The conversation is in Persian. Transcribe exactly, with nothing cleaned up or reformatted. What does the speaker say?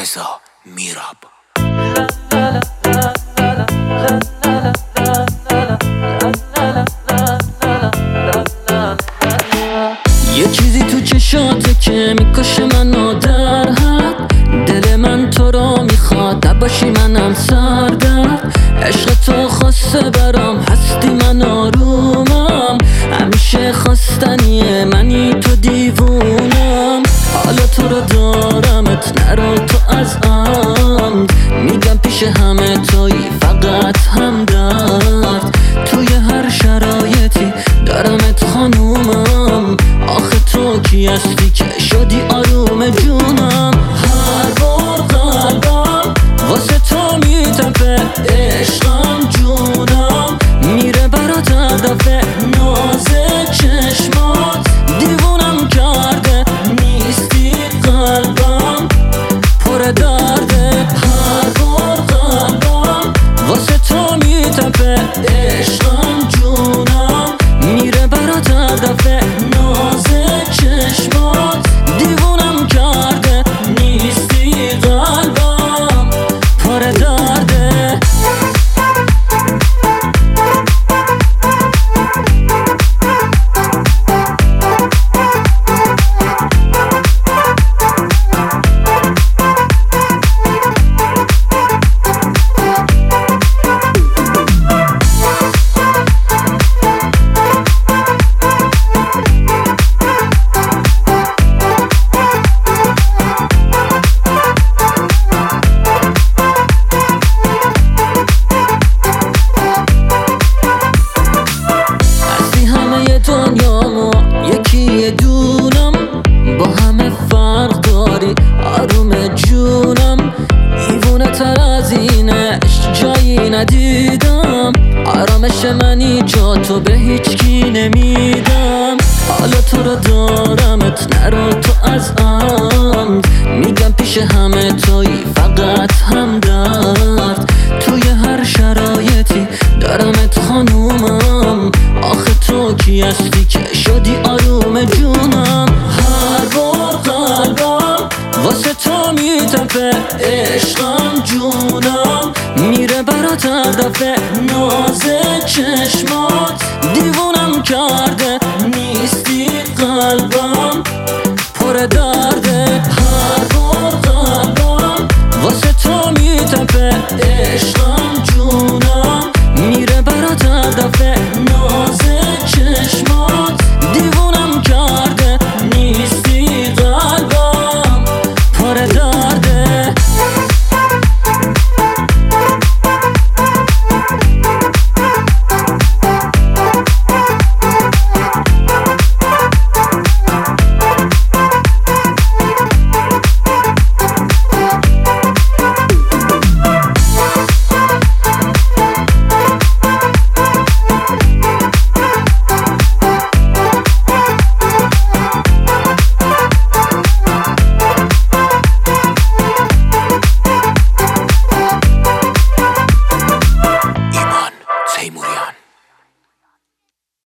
رضا میراب. یه چیزی تو چشاته که میکشه منو در حد، دل من تو رو میخواد نباشی منم سردرد. عشق تو خواسته برام هستی من آرومم، همیشه خواستنیه منی تو دیوونم. حالا تو رو دارمت نرو تو از عمد، میگم پیش همه تویی فقط همدرد. توی هر شرایطی دارمت خانومم، آخه تو کی هستی که شدی آروم جونم. هر بار قلبم واسه تو میتپه، عشقم جونم میره برات هر دفعه. ناز چشمات دیوونم کرده، نیستی قلبم پر درده. هر بار قلبم واسه تو میتپه، عشقم جونم میره برات هر دفعه. ناز چشمات دیوونم کرده، نیستی قلبم پر درده. دنیامو یکی دونم، با همه فرق داری آروم جونم. دیوونه تر از اینش جایی ندیدم، آرامش منی جا تو به هیچ کی نمیدم. حالا تو رو دارمت نرو تو از عمد، میگم پیش همه تویی فقط همدرد. توی هر شرایطی دارمت خانومم، آخه تو کی هستی که شدی آروم جونم. هر بار قلبم واسه تو میتپه، عشقم جونم میره برات هر دفعه. ناز چشمات دیوونم کرده، نیستی قلبم پر درده. هر بار